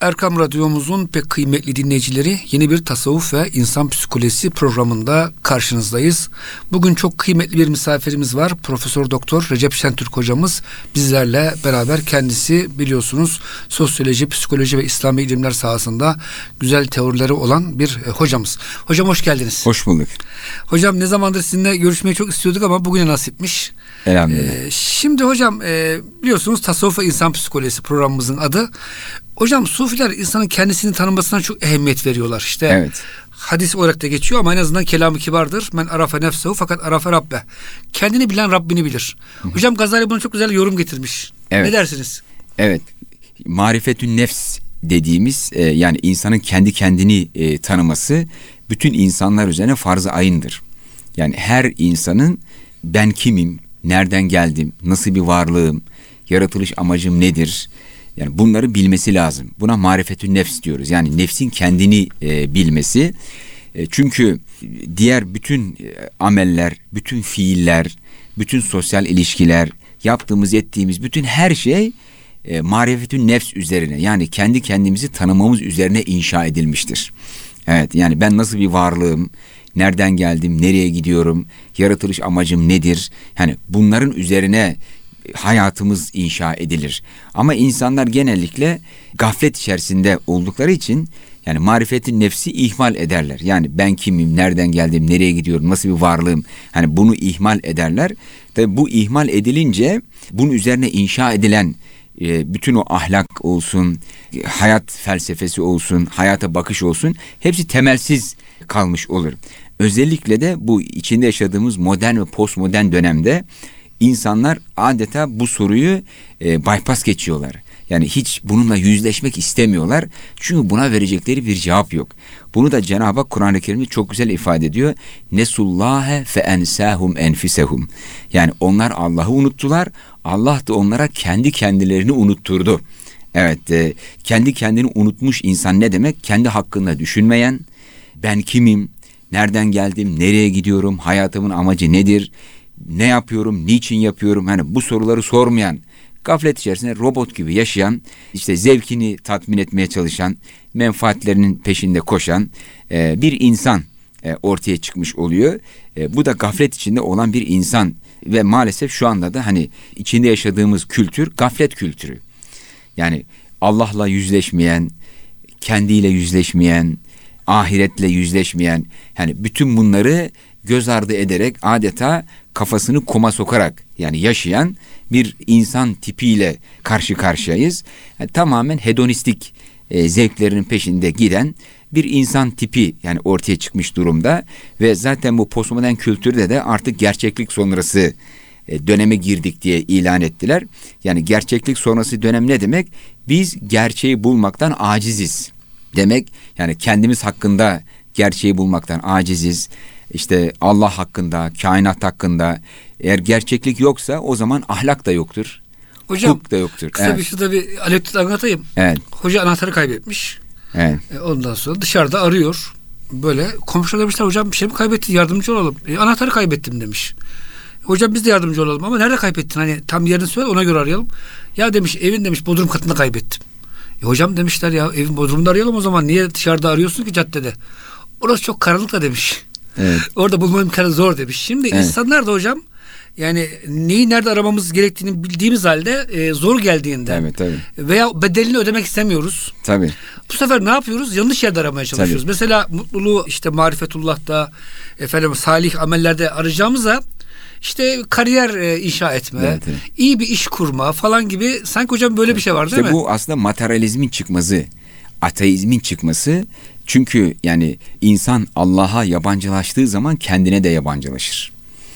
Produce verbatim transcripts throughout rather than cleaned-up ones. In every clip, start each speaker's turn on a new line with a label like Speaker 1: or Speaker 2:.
Speaker 1: Erkam Radyomuzun pek kıymetli dinleyicileri, yeni bir tasavvuf ve insan psikolojisi programında karşınızdayız. Bugün çok kıymetli bir misafirimiz var. Profesör Doktor Recep Şentürk hocamız bizlerle beraber. Kendisi biliyorsunuz sosyoloji, psikoloji ve İslami ilimler sahasında güzel teorileri olan bir e, hocamız. Hocam hoş geldiniz.
Speaker 2: Hoş bulduk.
Speaker 1: Hocam ne zamandır sizinle görüşmeyi çok istiyorduk ama bugüne nasipmiş.
Speaker 2: Elhamdülillah.
Speaker 1: Ee, şimdi hocam e, biliyorsunuz tasavvuf ve insan psikolojisi programımızın adı. Hocam Sufiler insanın kendisini tanımasına çok ehemmiyet veriyorlar. İşte
Speaker 2: evet.
Speaker 1: Hadis olarak da geçiyor ama en azından kelam-ı kibardır. Men arafe nefsehu fakat arafe rabbe. Kendini bilen Rabbini bilir. Hı. Hocam Gazali buna çok güzel yorum getirmiş. Evet. Ne dersiniz?
Speaker 2: Evet. Marifetün nefs dediğimiz e, yani insanın kendi kendini e, tanıması bütün insanlar üzerine farz-ı ayındır. Yani her insanın ben kimim, nereden geldim, nasıl bir varlığım, yaratılış amacım nedir? Yani bunları bilmesi lazım. Buna marifetün nefs diyoruz. Yani nefsin kendini e, bilmesi. E, çünkü diğer bütün e, ameller, bütün fiiller, bütün sosyal ilişkiler, yaptığımız, ettiğimiz bütün her şey e, marifetün nefs üzerine, yani kendi kendimizi tanımamız üzerine inşa edilmiştir. Evet, yani ben nasıl bir varlığım, nereden geldim, nereye gidiyorum, yaratılış amacım nedir? Yani bunların üzerine hayatımız inşa edilir. Ama insanlar genellikle gaflet içerisinde oldukları için yani marifetin nefsi ihmal ederler. Yani ben kimim, nereden geldim, nereye gidiyorum, nasıl bir varlığım, hani bunu ihmal ederler. Tabii bu ihmal edilince bunun üzerine inşa edilen e, bütün o ahlak olsun, hayat felsefesi olsun, hayata bakış olsun, hepsi temelsiz kalmış olur. Özellikle de bu içinde yaşadığımız modern ve postmodern dönemde İnsanlar adeta bu soruyu e, bypass geçiyorlar. Yani hiç bununla yüzleşmek istemiyorlar. Çünkü buna verecekleri bir cevap yok. Bunu da Cenab-ı Hak Kur'an-ı Kerim'de çok güzel ifade ediyor. Nesullâhe fe ensâhum enfisehum. Yani onlar Allah'ı unuttular. Allah da onlara kendi kendilerini unutturdu. Evet, e, kendi kendini unutmuş insan ne demek? Kendi hakkında düşünmeyen, ben kimim, nereden geldim, nereye gidiyorum, hayatımın amacı nedir? Ne yapıyorum, niçin yapıyorum? Hani bu soruları sormayan, gaflet içerisinde robot gibi yaşayan, işte zevkini tatmin etmeye çalışan, menfaatlerinin peşinde koşan e, bir insan e, ortaya çıkmış oluyor. E, bu da gaflet içinde olan bir insan ve maalesef şu anda da hani içinde yaşadığımız kültür gaflet kültürü. Yani Allah'la yüzleşmeyen, kendiyle yüzleşmeyen, ahiretle yüzleşmeyen, hani bütün bunları göz ardı ederek adeta kafasını kuma sokarak yani yaşayan bir insan tipiyle karşı karşıyayız. Yani tamamen hedonistik e, zevklerinin peşinde giden bir insan tipi yani ortaya çıkmış durumda ve zaten bu postmodern kültürde de artık gerçeklik sonrası e, döneme girdik diye ilan ettiler. Yani gerçeklik sonrası dönem ne demek? Biz gerçeği bulmaktan aciziz demek. Yani kendimiz hakkında gerçeği bulmaktan aciziz. İşte Allah hakkında, kainat hakkında eğer gerçeklik yoksa o zaman ahlak da yoktur.
Speaker 1: Hocam,
Speaker 2: hukuk da yoktur.
Speaker 1: Kısa evet. bir şurada bir anekdot anlatayım.
Speaker 2: Evet.
Speaker 1: Hoca anahtarı kaybetmiş.
Speaker 2: Evet.
Speaker 1: E, ondan sonra dışarıda arıyor. Böyle komşular demişler hocam bir şey mi kaybettin, yardımcı olalım. E, anahtarı kaybettim demiş. Hocam biz de yardımcı olalım ama nerede kaybettin? Hani tam yerini söyle, ona göre arayalım. Ya demiş evin demiş bodrum katında kaybettim. E, hocam demişler ya evin bodrumunda arayalım o zaman. Niye dışarıda arıyorsun ki caddede? Orası çok karanlık da demiş. Evet. Orada bulma imkanı zor demiş. Şimdi evet. insanlar da hocam yani neyi nerede aramamız gerektiğini bildiğimiz halde e, zor geldiğinde evet, tabii. veya bedelini ödemek istemiyoruz.
Speaker 2: Tabii.
Speaker 1: Bu sefer ne yapıyoruz? Yanlış yerde aramaya çalışıyoruz. Tabii. Mesela mutluluğu işte marifetullah'ta, efendim salih amellerde arayacağımıza işte kariyer e, inşa etme, evet, evet. iyi bir iş kurma falan gibi sanki hocam böyle bir şey var değil
Speaker 2: işte
Speaker 1: mi?
Speaker 2: Bu aslında materyalizmin çıkması, ateizmin çıkması. Çünkü yani insan Allah'a yabancılaştığı zaman kendine de yabancılaşır.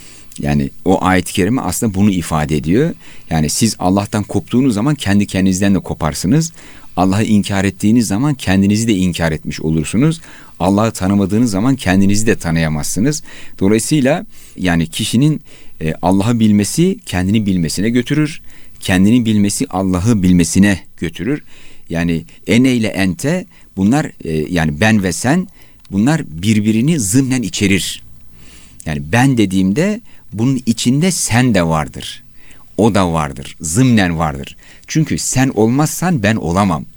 Speaker 2: Yani o ayet-i kerime aslında bunu ifade ediyor. Yani siz Allah'tan koptuğunuz zaman kendi kendinizden de koparsınız. Allah'ı inkar ettiğiniz zaman kendinizi de inkar etmiş olursunuz. Allah'ı tanımadığınız zaman kendinizi de tanıyamazsınız. Dolayısıyla yani kişinin e, Allah'ı bilmesi kendini bilmesine götürür. Kendini bilmesi Allah'ı bilmesine götürür. Yani ene ile ente bunlar e, yani ben ve sen bunlar birbirini zımnen içerir. Yani ben dediğimde bunun içinde sen de vardır. O da vardır. Zımnen vardır. Çünkü sen olmazsan ben olamam.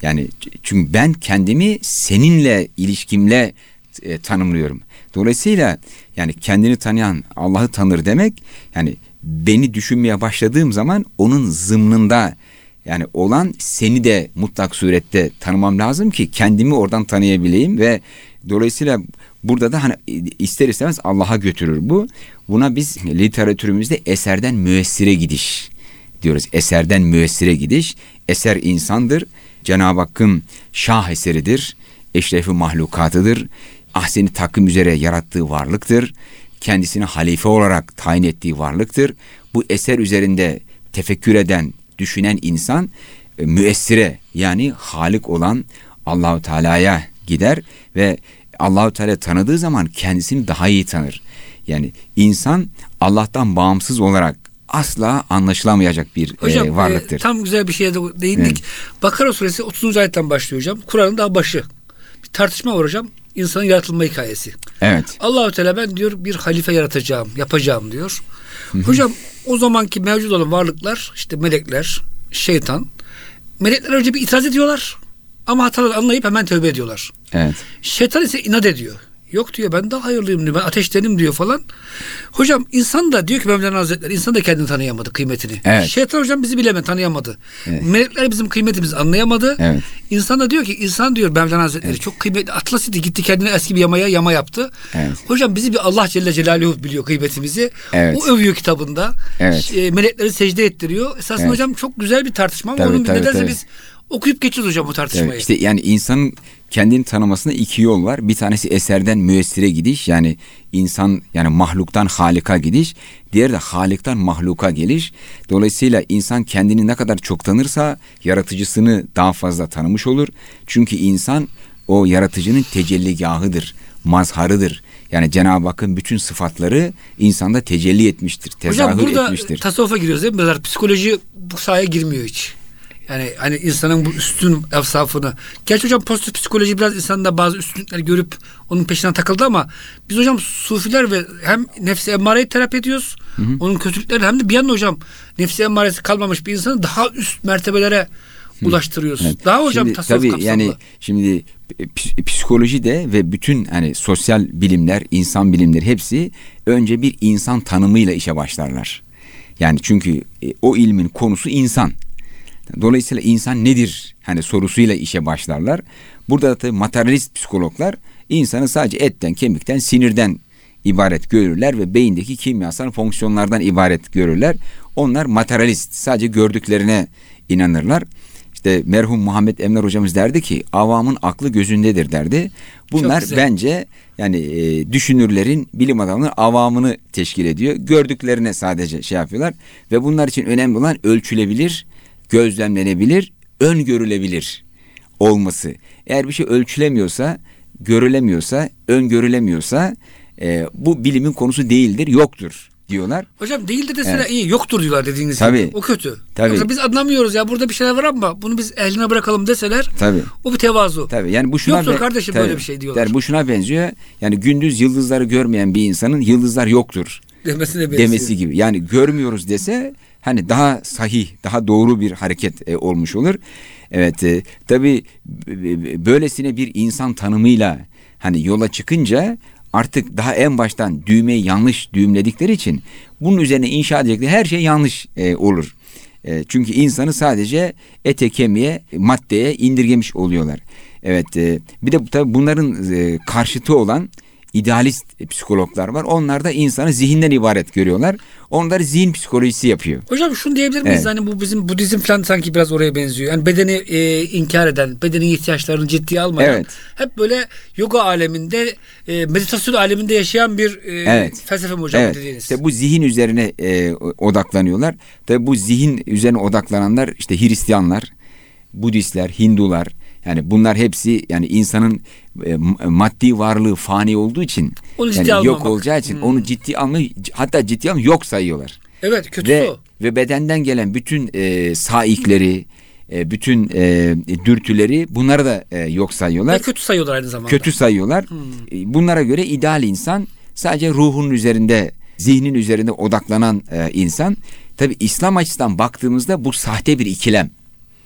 Speaker 2: Yani çünkü ben kendimi seninle ilişkimle e, tanımlıyorum. Dolayısıyla yani kendini tanıyan Allah'ı tanır demek, yani beni düşünmeye başladığım zaman onun zımnında yani olan seni de mutlak surette tanımam lazım ki kendimi oradan tanıyabileyim ve dolayısıyla burada da hani ister istemez Allah'a götürür bu. Buna biz literatürümüzde eserden müessire gidiş diyoruz. Eserden müessire gidiş. Eser insandır. Cenab-ı Hakk'ın şah eseridir. Eşrefi mahlukatıdır. Ahseni takvim üzere yarattığı varlıktır. Kendisini halife olarak tayin ettiği varlıktır. Bu eser üzerinde tefekkür eden, düşünen insan e, müessire yani Halik olan Allahu Teala'ya gider ve Allahu Teala tanıdığı zaman kendisini daha iyi tanır. Yani insan Allah'tan bağımsız olarak asla anlaşılamayacak bir
Speaker 1: hocam,
Speaker 2: e, varlıktır.
Speaker 1: E, tam güzel bir şeye de değindik. Evet. Bakara suresi otuzuncu ayetten başlıyor hocam. Kur'an'ın daha başı. Bir tartışma var hocam. İnsanın yaratılma hikayesi. Evet. Allahu Teala ben diyor bir halife yaratacağım, yapacağım diyor. Hı-hı. Hocam o zamanki mevcut olan varlıklar işte melekler, şeytan. Melekler önce bir itiraz ediyorlar ama hataları anlayıp hemen tövbe ediyorlar. Evet. Şeytan ise inat ediyor. Yok diyor ben daha hayırlıyım diyor. Ben ateştenim diyor falan. Hocam insan da diyor ki Mevlana Hazretleri insan da kendini tanıyamadı, kıymetini. Evet. Şeytan hocam bizi bilemedi, tanıyamadı. Evet. Melekler bizim kıymetimizi anlayamadı. Evet. İnsan da diyor ki insan diyor Mevlana Hazretleri evet. çok kıymetli Atlas idi, gitti kendine eski bir yamaya yama yaptı. Evet. Hocam bizi bir Allah Celle Celaluhu biliyor kıymetimizi. Evet. O övüyor kitabında. Evet. E, melekleri secde ettiriyor. Esasında evet. hocam çok güzel bir tartışma ama tabii, onun tabii, nedense tabii. biz okuyup geçiyoruz hocam bu tartışmayı.
Speaker 2: Evet, işte yani insanın kendini tanımasında iki yol var. Bir tanesi eserden müessire gidiş. Yani insan yani mahluktan halika gidiş. Diğeri de halikten mahluka geliş. Dolayısıyla insan kendini ne kadar çok tanırsa yaratıcısını daha fazla tanımış olur. Çünkü insan o yaratıcının tecelligahıdır, mazharıdır. Yani Cenab-ı Hakk'ın bütün sıfatları insanda tecelli etmiştir, tezahür etmiştir.
Speaker 1: Hocam burada tasavvufa giriyoruz değil mi? Biraz psikoloji bu sahaya girmiyor hiç. Yani hani insanın bu üstün efsafını. Gerçi hocam pozitif psikoloji biraz insanda bazı üstünlükler görüp onun peşinden takıldı ama biz hocam sufiler ve hem nefsi emmareyi terapi ediyoruz. Hı hı. Onun kötülükleri hem de bir yandan hocam nefsi emmaresi kalmamış bir insanı daha üst mertebelere hı. ulaştırıyoruz. Evet. Daha hocam şimdi, tasavvuf tabii kapsamlı. Yani
Speaker 2: şimdi psikoloji de ve bütün hani sosyal bilimler, insan bilimleri hepsi önce bir insan tanımıyla işe başlarlar. Yani çünkü o ilmin konusu insan. Dolayısıyla insan nedir hani sorusuyla işe başlarlar. Burada da materyalist psikologlar insanı sadece etten, kemikten, sinirden ibaret görürler ve beyindeki kimyasal fonksiyonlardan ibaret görürler. Onlar materyalist, sadece gördüklerine inanırlar. İşte merhum Muhammed Emler hocamız derdi ki avamın aklı gözündedir derdi. Bunlar bence yani e, düşünürlerin, bilim adamlarının avamını teşkil ediyor. Gördüklerine sadece şey yapıyorlar ve bunlar için önemli olan ölçülebilir, gözlemlenebilir, öngörülebilir olması. Eğer bir şey ölçülemiyorsa, görülemiyorsa, öngörülemiyorsa e, bu bilimin konusu değildir, yoktur diyorlar.
Speaker 1: Hocam değildir deseler evet. iyi, yoktur diyorlar dediğiniz tabii, gibi. O kötü. Tabii. Yoksa biz anlamıyoruz ya burada bir şeyler var ama bunu biz ehline bırakalım deseler tabii. o bir tevazu.
Speaker 2: Tabii. Yani bu şuna
Speaker 1: yoktur be- kardeşim tabii. böyle bir şey diyorlar.
Speaker 2: Yani bu şuna benziyor. Yani gündüz yıldızları görmeyen bir insanın yıldızlar yoktur
Speaker 1: demesine
Speaker 2: demesi gibi. Yani görmüyoruz dese hani daha sahih, daha doğru bir hareket e, olmuş olur. Evet, e, tabii böylesine bir insan tanımıyla hani yola çıkınca artık daha en baştan düğmeyi yanlış düğümledikleri için bunun üzerine inşa edecekleri her şey yanlış e, olur. E, çünkü insanı sadece ete kemiğe, maddeye indirgemiş oluyorlar. Evet, e, bir de tabii bunların e, karşıtı olan idealist psikologlar var. Onlar da insanı zihinden ibaret görüyorlar. Onlar zihin psikolojisi yapıyor.
Speaker 1: Hocam şunu diyebilir miyiz? Evet. Hani bu bizim Budizm falan sanki biraz oraya benziyor. Yani bedeni e, inkar eden, bedenin ihtiyaçlarını ciddiye almayan, evet. hep böyle yoga aleminde, e, meditasyon aleminde yaşayan bir e, evet. felsefe mi hocam
Speaker 2: evet. dediğiniz? İşte bu zihin üzerine e, odaklanıyorlar. Tabii bu zihin üzerine odaklananlar işte Hristiyanlar, Budistler, Hindular. Yani bunlar hepsi yani insanın e, maddi varlığı fani olduğu için yani yok almamak. olacağı için hmm. onu ciddi almayı hatta ciddi almayı yok sayıyorlar.
Speaker 1: Evet, kötüsü
Speaker 2: ve,
Speaker 1: o.
Speaker 2: Ve bedenden gelen bütün e, saikleri, e, bütün e, dürtüleri bunları da e, yok sayıyorlar.
Speaker 1: Ve kötü sayıyorlar aynı zamanda.
Speaker 2: Kötü sayıyorlar. Hmm. Bunlara göre ideal insan sadece ruhun üzerinde, zihnin üzerinde odaklanan e, insan. Tabii İslam açısından baktığımızda bu sahte bir ikilem.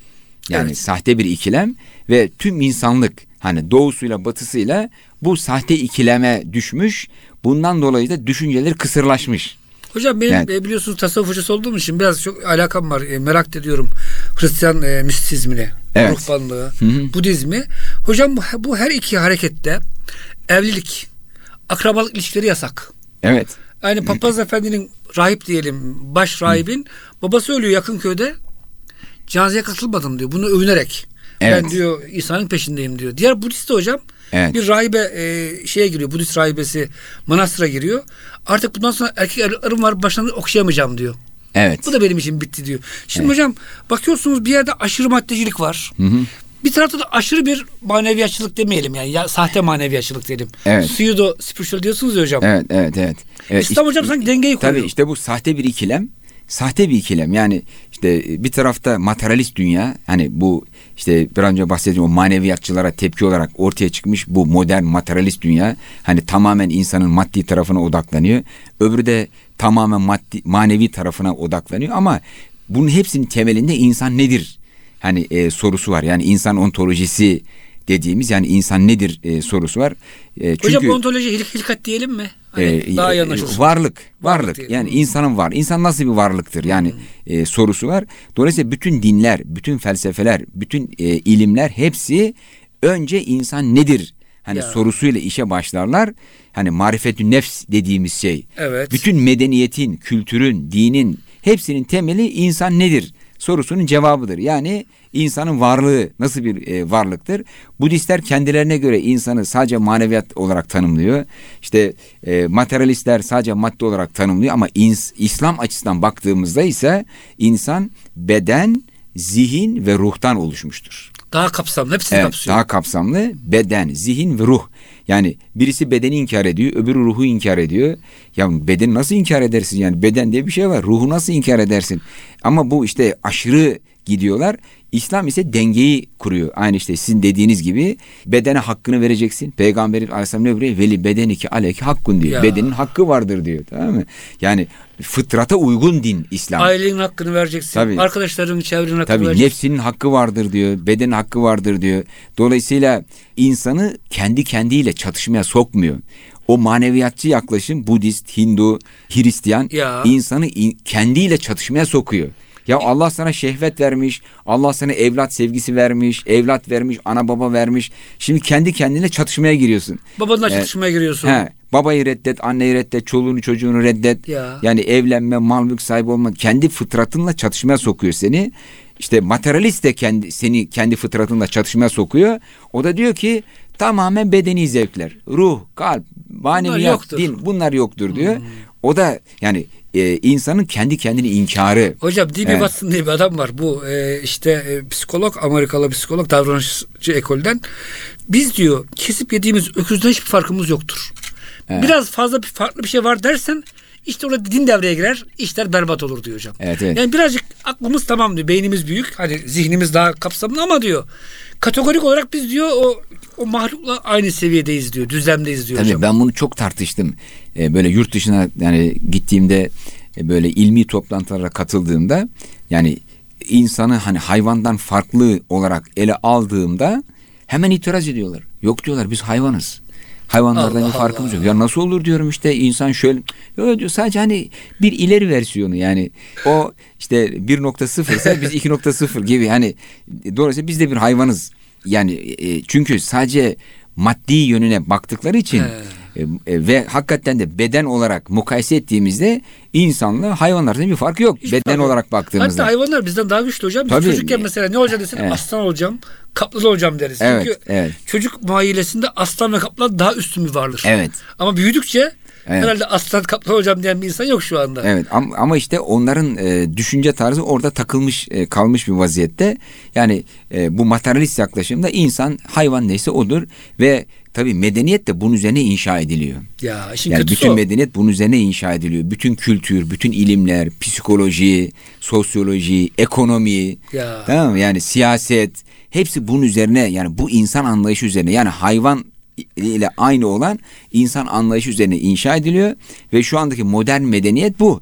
Speaker 2: Yani
Speaker 1: Evet.
Speaker 2: sahte bir ikilem ve tüm insanlık hani doğusuyla batısıyla bu sahte ikileme düşmüş. Bundan dolayı da düşünceleri kısırlaşmış.
Speaker 1: Hocam benim
Speaker 2: Evet.
Speaker 1: e, biliyorsunuz tasavvuf hocası olduğum için biraz çok alakam var. E, merak ediyorum Hristiyan e, mistisizmini,
Speaker 2: Evet.
Speaker 1: ruhbanlığı,
Speaker 2: Hı hı.
Speaker 1: Budizmi. Hocam bu, bu her iki harekette evlilik, akrabalık ilişkileri yasak.
Speaker 2: Evet.
Speaker 1: Yani Papaz Efendi'nin rahip diyelim, baş rahibin babası ölüyor yakın köyde. Cenazeye katılmadım diyor. Bunu övünerek.
Speaker 2: Evet.
Speaker 1: Ben diyor İsa'nın peşindeyim diyor. Diğer Budist de hocam
Speaker 2: Evet.
Speaker 1: bir rahibe e, şeye giriyor. Budist rahibesi manastıra giriyor. Artık bundan sonra erkek evlatlarım var, başlarını okşayamayacağım diyor.
Speaker 2: Evet.
Speaker 1: Bu da benim için bitti diyor. Şimdi
Speaker 2: Evet.
Speaker 1: hocam bakıyorsunuz bir yerde aşırı maddecilik var.
Speaker 2: Hı hı.
Speaker 1: Bir tarafta da aşırı bir maneviyatçılık demeyelim yani. Ya, sahte maneviyatçılık diyelim.
Speaker 2: Evet.
Speaker 1: Pseudo spiritual diyorsunuz ya hocam.
Speaker 2: Evet, evet, evet. evet.
Speaker 1: İslam hocam sanki dengeyi koruyor.
Speaker 2: Tabii işte bu sahte bir ikilem. Sahte bir ikilem. Yani işte bir tarafta materyalist dünya, hani bu işte bir önce bahsettiğim o maneviyatçılara tepki olarak ortaya çıkmış bu modern materyalist dünya, hani tamamen insanın maddi tarafına odaklanıyor. Öbürü de tamamen maddi, manevi tarafına odaklanıyor ama bunun hepsinin temelinde insan nedir? Hani e, sorusu var. Yani insan ontolojisi dediğimiz, yani insan nedir e, sorusu var. E, çünkü
Speaker 1: Hocam ontoloji hilik, hilkat diyelim mi? Hani
Speaker 2: e,
Speaker 1: daha
Speaker 2: e,
Speaker 1: yanlış olsun.
Speaker 2: varlık,
Speaker 1: Varlık
Speaker 2: varlık.
Speaker 1: diyelim.
Speaker 2: Yani
Speaker 1: Hmm.
Speaker 2: insanın var. İnsan nasıl bir varlıktır? Yani e, sorusu var. Dolayısıyla bütün dinler, bütün felsefeler, bütün e, ilimler hepsi önce insan nedir? Hani
Speaker 1: Ya.
Speaker 2: sorusuyla işe başlarlar. Hani marifetün nefs dediğimiz şey.
Speaker 1: Evet.
Speaker 2: Bütün medeniyetin, kültürün, dinin hepsinin temeli insan nedir sorusunun cevabıdır. Yani insanın varlığı nasıl bir e, varlıktır? Budistler kendilerine göre insanı sadece maneviyat olarak tanımlıyor. İşte e, materyalistler sadece madde olarak tanımlıyor ama ins, İslam açısından baktığımızda ise insan beden, zihin ve ruhtan oluşmuştur.
Speaker 1: Daha kapsamlı. Hepsini
Speaker 2: Evet,
Speaker 1: kapsıyor.
Speaker 2: daha kapsamlı beden, zihin ve ruh. Yani birisi bedeni inkar ediyor, öbürü ruhu inkar ediyor. Ya bedeni nasıl inkar edersin? Yani beden diye bir şey var. Ruhu nasıl inkar edersin? Ama bu işte aşırı gidiyorlar. İslam ise dengeyi kuruyor. Aynı işte sizin dediğiniz gibi bedene hakkını vereceksin. Peygamber Aleyhisselam ne buyuruyor? Veli bedeniki aleyki hakkun diyor.
Speaker 1: Ya.
Speaker 2: Bedenin hakkı vardır diyor. Tamam mı? Yani fıtrata uygun din İslam.
Speaker 1: Ailenin hakkını vereceksin.
Speaker 2: Tabii.
Speaker 1: Arkadaşların, çevrenin hakkını
Speaker 2: Tabii
Speaker 1: vereceksin.
Speaker 2: nefsinin hakkı vardır diyor. Bedenin hakkı vardır diyor. Dolayısıyla insanı kendi kendiyle çatışmaya sokmuyor. O maneviyatçı yaklaşım Budist, Hindu, Hristiyan
Speaker 1: Ya.
Speaker 2: insanı in, kendiyle çatışmaya sokuyor. Ya Allah sana şehvet vermiş, Allah sana evlat sevgisi vermiş, evlat vermiş, ana baba vermiş. Şimdi kendi kendine çatışmaya giriyorsun.
Speaker 1: Babanla
Speaker 2: Ee,
Speaker 1: çatışmaya giriyorsun.
Speaker 2: He, babayı reddet, anneyi reddet, çoluğunu çocuğunu reddet.
Speaker 1: Ya.
Speaker 2: Yani evlenme, mal mülk sahibi olma, kendi fıtratınla çatışmaya sokuyor seni. İşte materyalist de kendi seni kendi fıtratınla çatışmaya sokuyor. O da diyor ki tamamen bedeni zevkler, ruh, kalp, maneviyat,
Speaker 1: yoktur.
Speaker 2: din bunlar yoktur diyor.
Speaker 1: Hmm.
Speaker 2: O da yani e, insanın kendi kendini inkarı.
Speaker 1: Hocam D B
Speaker 2: Evet.
Speaker 1: Watson diye bir adam var. Bu e, işte e, psikolog, Amerikalı psikolog, davranışçı ekolden. Biz diyor kesip yediğimiz öküzden hiçbir farkımız yoktur.
Speaker 2: Evet.
Speaker 1: Biraz fazla bir farklı bir şey var dersen işte orada din devreye girer, işler berbat olur diyor hocam.
Speaker 2: Evet, evet.
Speaker 1: Yani birazcık aklımız tamam diyor, beynimiz büyük, hani zihnimiz daha kapsamlı ama diyor kategorik olarak biz diyor o o mahlukla aynı seviyedeyiz diyor, düzlemdeyiz diyor
Speaker 2: Tabii
Speaker 1: hocam.
Speaker 2: ben bunu çok tartıştım. Ee, böyle yurt dışına yani gittiğimde e, böyle ilmi toplantılara katıldığımda yani insanı hani hayvandan farklı olarak ele aldığımda hemen itiraz ediyorlar. Yok diyorlar biz hayvanız. Hayvanlardan
Speaker 1: Allah
Speaker 2: bir farkımız
Speaker 1: Allah.
Speaker 2: yok. Ya nasıl olur diyorum işte insan şöyle. Yok diyor sadece hani bir ileri versiyonu yani o işte bir nokta sıfır ise biz iki nokta sıfır gibi hani dolayısıyla biz de bir hayvanız. Yani e, çünkü sadece maddi yönüne baktıkları için e, e, ve hakikaten de beden olarak mukayese ettiğimizde insanla hayvanlardan bir fark yok.
Speaker 1: Hiç
Speaker 2: beden
Speaker 1: fark yok.
Speaker 2: olarak baktığımızda.
Speaker 1: Hatta hayvanlar bizden daha güçlü hocam. Biz
Speaker 2: Tabii.
Speaker 1: çocukken mesela ne olacak desin
Speaker 2: Evet.
Speaker 1: aslan olacağım, kaplan olacağım deriz.
Speaker 2: Evet,
Speaker 1: Çünkü
Speaker 2: evet.
Speaker 1: çocuk muayyilesinde aslan ve kaplan daha üstün bir varlık.
Speaker 2: Evet.
Speaker 1: Ama büyüdükçe
Speaker 2: Evet.
Speaker 1: herhalde aslan kaplan olacağım diyen bir insan yok şu anda.
Speaker 2: Evet ama, ama işte onların e, düşünce tarzı orada takılmış e, kalmış bir vaziyette. Yani e, bu materyalist yaklaşımda insan hayvan neyse odur ve tabii medeniyet de bunun üzerine inşa ediliyor.
Speaker 1: Ya işin
Speaker 2: Yani
Speaker 1: kötüsü
Speaker 2: bütün
Speaker 1: o.
Speaker 2: medeniyet bunun üzerine inşa ediliyor. Bütün kültür, bütün ilimler, psikoloji, sosyoloji, ekonomi,
Speaker 1: Ya.
Speaker 2: tamam mı? Yani siyaset hepsi bunun üzerine yani bu insan anlayışı üzerine yani hayvan ile aynı olan insan anlayışı üzerine inşa ediliyor ve şu andaki modern medeniyet bu.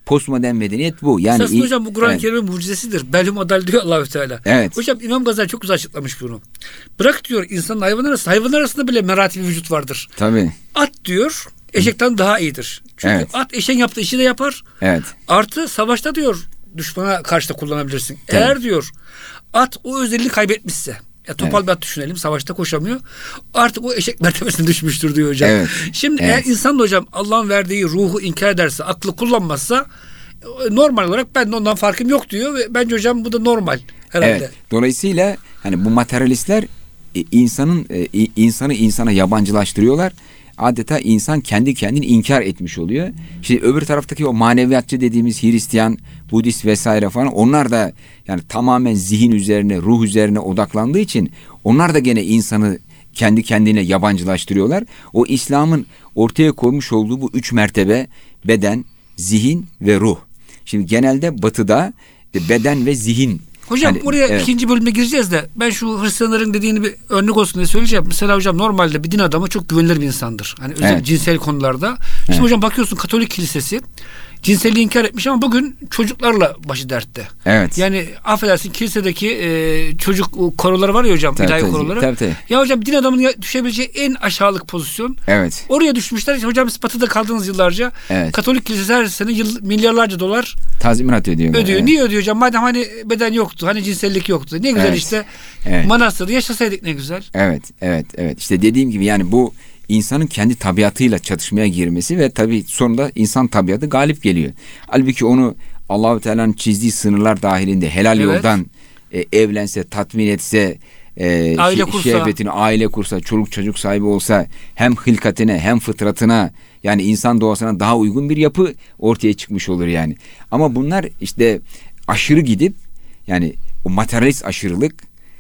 Speaker 2: Postmodern medeniyet bu. Yani
Speaker 1: aslında hocam bu Kur'an-ı
Speaker 2: evet.
Speaker 1: Kerim'in mucizesidir. Belhum adal diyor Allahü Teala.
Speaker 2: Evet.
Speaker 1: Hocam İmam Gazali çok güzel açıklamış bunu. Bırak diyor insanın hayvan arasında, hayvanlar arasında bile meratibi vücut vardır.
Speaker 2: Tabii.
Speaker 1: At diyor eşekten daha iyidir. Çünkü
Speaker 2: Evet.
Speaker 1: at eşeğin yaptığı işi de yapar.
Speaker 2: Evet.
Speaker 1: Artı savaşta diyor düşmana karşı da kullanabilirsin.
Speaker 2: Tabii.
Speaker 1: Eğer diyor at o özelliğini kaybetmişse, ya topal
Speaker 2: Evet.
Speaker 1: bir at düşünelim, savaşta koşamıyor. Artık o eşek mertebesine düşmüştür diyor hocam.
Speaker 2: Evet.
Speaker 1: Şimdi
Speaker 2: Evet.
Speaker 1: eğer insan da hocam Allah'ın verdiği ruhu inkar ederse, aklı kullanmazsa normal olarak ben de ondan farkım yok diyor ve bence hocam bu da normal herhalde.
Speaker 2: Evet. Dolayısıyla hani bu materyalistler e, insanın e, insanı insana yabancılaştırıyorlar. Adeta insan kendi kendini inkar etmiş oluyor. Şimdi öbür taraftaki o maneviyatçı dediğimiz Hristiyan, Budist vesaire falan, onlar da yani tamamen zihin üzerine, ruh üzerine odaklandığı için onlar da gene insanı kendi kendine yabancılaştırıyorlar. O İslam'ın ortaya koymuş olduğu bu üç mertebe, beden, zihin ve ruh. Şimdi genelde batıda beden ve zihin.
Speaker 1: Hocam
Speaker 2: hani,
Speaker 1: oraya
Speaker 2: evet.
Speaker 1: ikinci bölüme gireceğiz de ben şu Hristiyanların dediğini bir örnek olsun diye söyleyeceğim. Mesela hocam normalde bir din adamı çok güvenilir bir insandır. Hani özellikle
Speaker 2: Evet.
Speaker 1: cinsel konularda. Şimdi
Speaker 2: Evet.
Speaker 1: hocam bakıyorsun Katolik kilisesi cinselliği inkar etmiş ama bugün çocuklarla başı dertte.
Speaker 2: Evet.
Speaker 1: Yani affedersin kilisedeki e, çocuk koroları var ya hocam,
Speaker 2: Tabii,
Speaker 1: ilahi
Speaker 2: tabii,
Speaker 1: koroları.
Speaker 2: tabii, tabii.
Speaker 1: Ya hocam din adamının ya- düşebileceği en aşağılık pozisyon.
Speaker 2: Evet.
Speaker 1: Oraya düşmüşler. İşte hocam siz batıda kaldığınız yıllarca
Speaker 2: Evet.
Speaker 1: Katolik kilisesi her sene yıl, milyarlarca dolar
Speaker 2: Tazminat ödüyor.
Speaker 1: ödüyor.
Speaker 2: Evet.
Speaker 1: Niye ödüyor hocam? Madem hani beden yoktu, hani cinsellik yoktu. Ne güzel
Speaker 2: Evet.
Speaker 1: işte.
Speaker 2: Evet.
Speaker 1: Manastırda yaşasaydık ne güzel.
Speaker 2: Evet, evet, evet. İşte dediğim gibi yani bu insanın kendi tabiatıyla çatışmaya girmesi ve tabii sonunda insan tabiatı galip geliyor. Halbuki onu Allahu Teala'nın çizdiği sınırlar dahilinde helal
Speaker 1: Evet.
Speaker 2: yoldan e, evlense, tatmin etse, e,
Speaker 1: Aile
Speaker 2: şe-
Speaker 1: kursa.
Speaker 2: şehvetini, aile kursa, çoluk çocuk sahibi olsa, hem hılkatine hem fıtratına, yani insan doğasına daha uygun bir yapı ortaya çıkmış olur yani. Ama bunlar işte aşırı gidip yani o materyalist aşırılık,